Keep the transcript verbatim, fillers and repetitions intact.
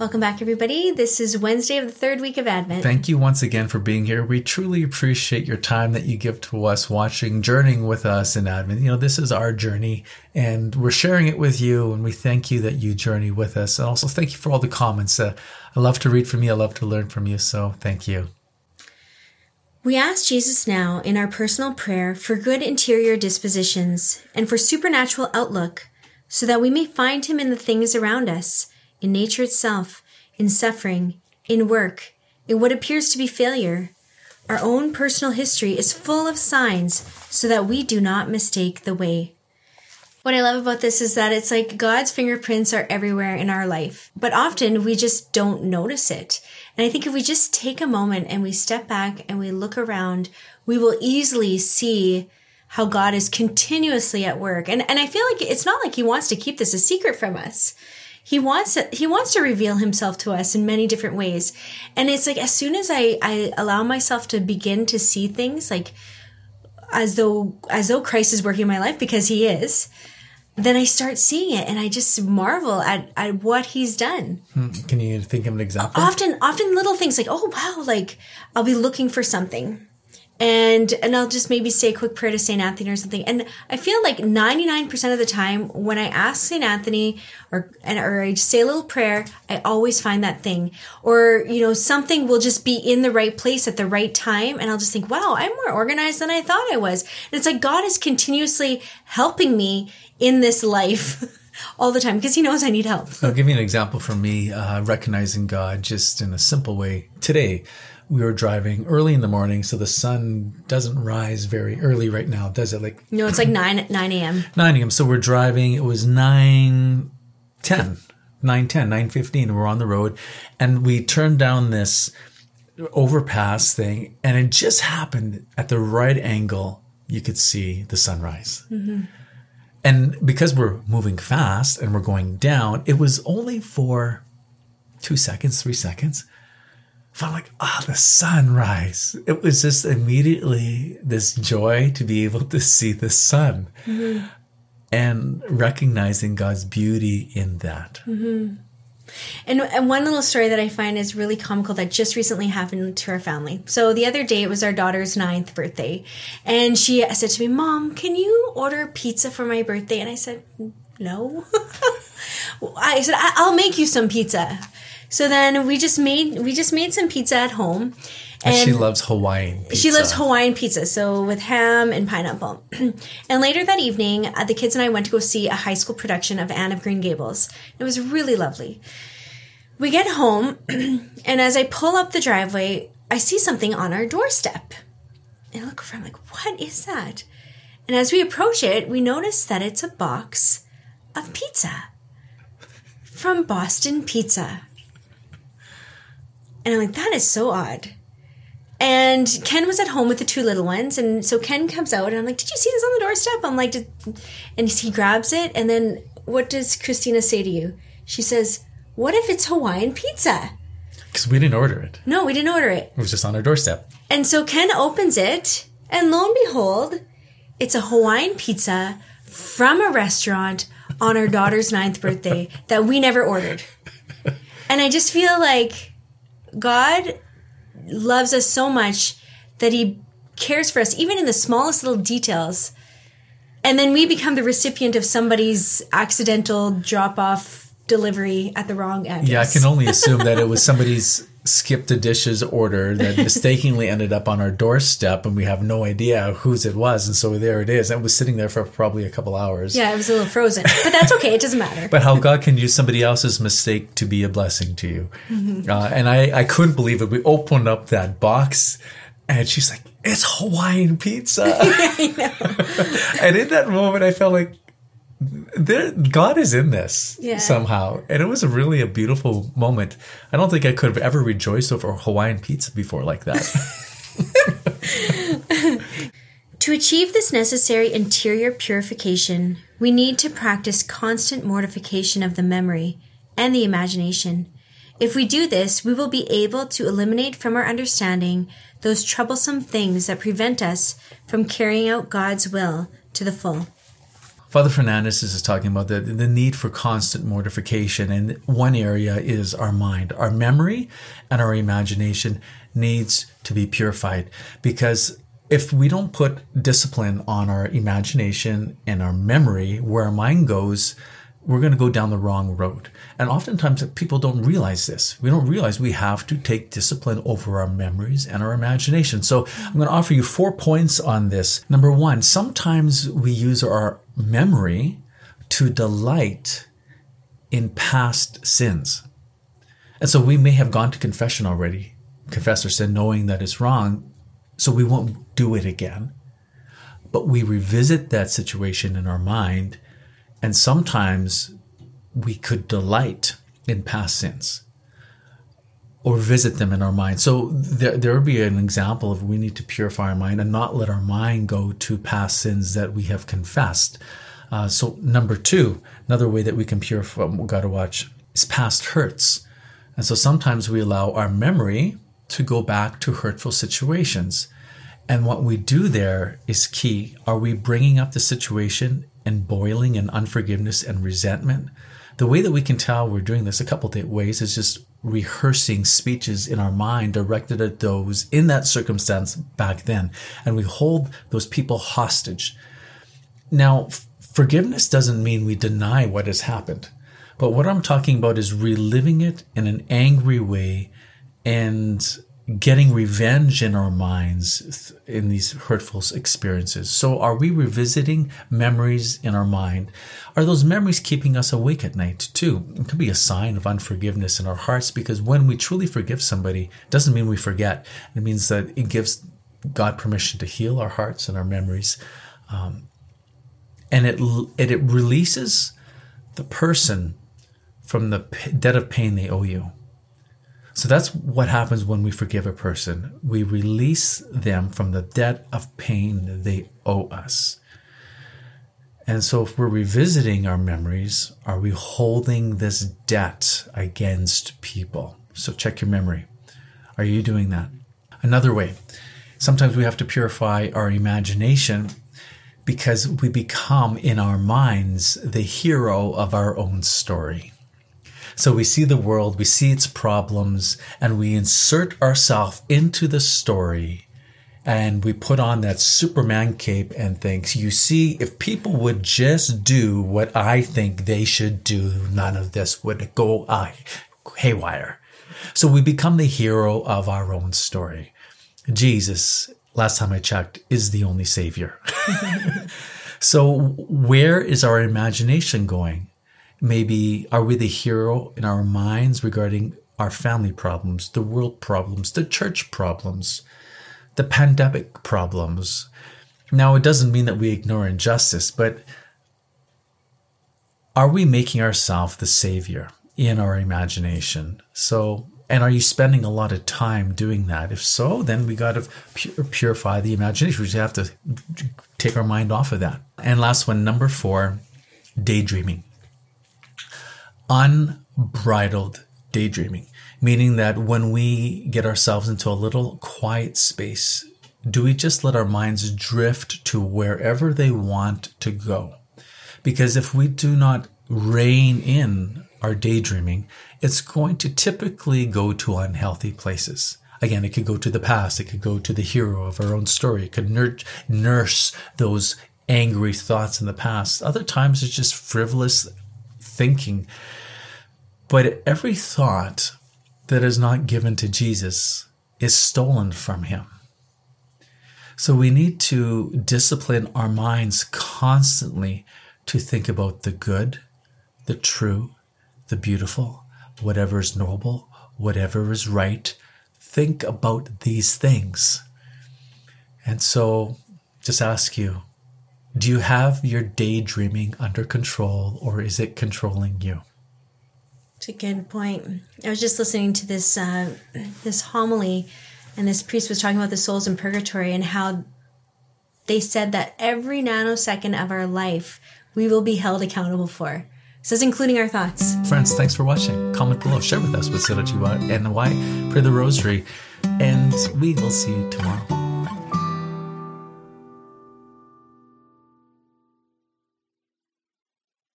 Welcome back, everybody. This is Wednesday of the third week of Advent. Thank you once again for being here. We truly appreciate your time that you give to us watching, journeying with us in Advent. You know, this is our journey, and we're sharing it with you, and we thank you that you journey with us. And also thank you for all the comments. Uh, I love to read from you. I love to learn from you, so thank you. We ask Jesus now in our personal prayer for good interior dispositions and for supernatural outlook, so that we may find him in the things around us, in nature itself, in suffering, in work, in what appears to be failure. Our own personal history is full of signs so that we do not mistake the way. What I love about this is that it's like God's fingerprints are everywhere in our life, but often we just don't notice it. And I think if we just take a moment and we step back and we look around, we will easily see how God is continuously at work. And, and I feel like it's not like he wants to keep this a secret from us. He wants to, he wants to reveal himself to us in many different ways. And it's like, as soon as I, I allow myself to begin to see things like as though, as though Christ is working in my life, because he is, then I start seeing it and I just marvel at, at what he's done. Can you think of an example? Often, often little things like, oh, wow, like I'll be looking for something. And and I'll just maybe say a quick prayer to Saint Anthony or something. And I feel like ninety-nine percent of the time when I ask Saint Anthony or and or I just say a little prayer, I always find that thing. Or, you know, something will just be in the right place at the right time. And I'll just think, wow, I'm more organized than I thought I was. And it's like God is continuously helping me in this life all the time because he knows I need help. I'll give you an example for me, uh, recognizing God just in a simple way. Today, we were driving early in the morning, so the sun doesn't rise very early right now, does it? Like no, it's like nine nine a.m. nine a.m. So we're driving. It was nine ten, nine ten, nine fifteen. We're on the road, and we turned down this overpass thing, and it just happened at the right angle. You could see the sunrise. Mm-hmm. And because we're moving fast and we're going down, it was only for two seconds, three seconds. I'm like, ah, oh, the sunrise. It was just immediately this joy to be able to see the sun mm-hmm. and recognizing God's beauty in that. Mm-hmm. And, and one little story that I find is really comical that just recently happened to our family. So the other day, it was our daughter's ninth birthday. And she said to me, Mom, can you order pizza for my birthday? And I said, no. I said, I'll make you some pizza. So then we just made we just made some pizza at home. And, and she loves Hawaiian pizza. She loves Hawaiian pizza, so with ham and pineapple. And later that evening, uh, the kids and I went to go see a high school production of Anne of Green Gables. It was really lovely. We get home, and as I pull up the driveway, I see something on our doorstep. And I look over, I'm like, what is that? And as we approach it, we notice that it's a box of pizza from Boston Pizza. And I'm like, that is so odd. And Ken was at home with the two little ones. And so Ken comes out and I'm like, did you see this on the doorstep? I'm like, did... and he grabs it. And then what does Christina say to you? She says, what if it's Hawaiian pizza? Because we didn't order it. No, we didn't order it. It was just on our doorstep. And so Ken opens it. And lo and behold, it's a Hawaiian pizza from a restaurant on our daughter's ninth birthday that we never ordered. And I just feel like God loves us so much that he cares for us, even in the smallest little details. And then we become the recipient of somebody's accidental drop-off delivery at the wrong address. Yeah, I can only assume that it was somebody's skip the dishes order that mistakenly ended up on our doorstep, and we have no idea whose it was. And so there it is. It was sitting there for probably a couple hours. Yeah, it was a little frozen. But that's okay. It doesn't matter. But how God can use somebody else's mistake to be a blessing to you. Mm-hmm. Uh, and I, I couldn't believe it. We opened up that box, and she's like, it's Hawaiian pizza. Yeah, I know. And in that moment, I felt like, There, God is in this yeah. somehow. And it was a really a beautiful moment. I don't think I could have ever rejoiced over Hawaiian pizza before like that. To achieve this necessary interior purification, we need to practice constant mortification of the memory and the imagination. If we do this, we will be able to eliminate from our understanding those troublesome things that prevent us from carrying out God's will to the full. Father Fernandez is talking about the, the need for constant mortification. And one area is our mind. Our memory and our imagination needs to be purified, because if we don't put discipline on our imagination and our memory, where our mind goes, we're going to go down the wrong road. And oftentimes people don't realize this. We don't realize we have to take discipline over our memories and our imagination. So I'm going to offer you four points on this. Number one, sometimes we use our memory to delight in past sins. And so we may have gone to confession already, confess our sin, knowing that it's wrong, so we won't do it again. But we revisit that situation in our mind, and sometimes we could delight in past sins or visit them in our mind. So there, there would be an example of we need to purify our mind and not let our mind go to past sins that we have confessed. Uh, so number two, another way that we can purify, we got to watch, is past hurts. And so sometimes we allow our memory to go back to hurtful situations. And what we do there is key. Are we bringing up the situation and boiling in unforgiveness and resentment? The way that we can tell we're doing this a couple of ways is just rehearsing speeches in our mind directed at those in that circumstance back then. And we hold those people hostage. Now, f- forgiveness doesn't mean we deny what has happened. But what I'm talking about is reliving it in an angry way and getting revenge in our minds in these hurtful experiences. So are we revisiting memories in our mind? Are those memories keeping us awake at night too? It could be a sign of unforgiveness in our hearts, because when we truly forgive somebody, it doesn't mean we forget. It means that it gives God permission to heal our hearts and our memories. Um, and it, it, it releases the person from the debt of pain they owe you. So that's what happens when we forgive a person. We release them from the debt of pain they owe us. And so if we're revisiting our memories, are we holding this debt against people? So check your memory. Are you doing that? Another way, sometimes we have to purify our imagination, because we become in our minds the hero of our own story. So we see the world, we see its problems, and we insert ourselves into the story, and we put on that Superman cape and think, you see, if people would just do what I think they should do, none of this would go uh, haywire. So we become the hero of our own story. Jesus, last time I checked, is the only savior. So where is our imagination going? Maybe are we the hero in our minds regarding our family problems, the world problems, the church problems, the pandemic problems? Now, it doesn't mean that we ignore injustice, but are we making ourselves the savior in our imagination? So, and are you spending a lot of time doing that? If so, then we got to pu- purify the imagination. We just have to take our mind off of that. And last one, number four, daydreaming. Unbridled daydreaming, meaning that when we get ourselves into a little quiet space, do we just let our minds drift to wherever they want to go? Because if we do not rein in our daydreaming, it's going to typically go to unhealthy places. Again, it could go to the past. It could go to the hero of our own story. It could nur- nurse those angry thoughts in the past. Other times it's just frivolous thinking. But every thought that is not given to Jesus is stolen from him. So we need to discipline our minds constantly to think about the good, the true, the beautiful, whatever is noble, whatever is right. Think about these things. And so just ask you, do you have your daydreaming under control, or is it controlling you? It's a good point. I was just listening to this uh, this homily, and this priest was talking about the souls in purgatory and how they said that every nanosecond of our life we will be held accountable for. So it's including our thoughts. Friends, thanks for watching. Comment below. Share with us what stood out to you and why. Pray the rosary. And we will see you tomorrow.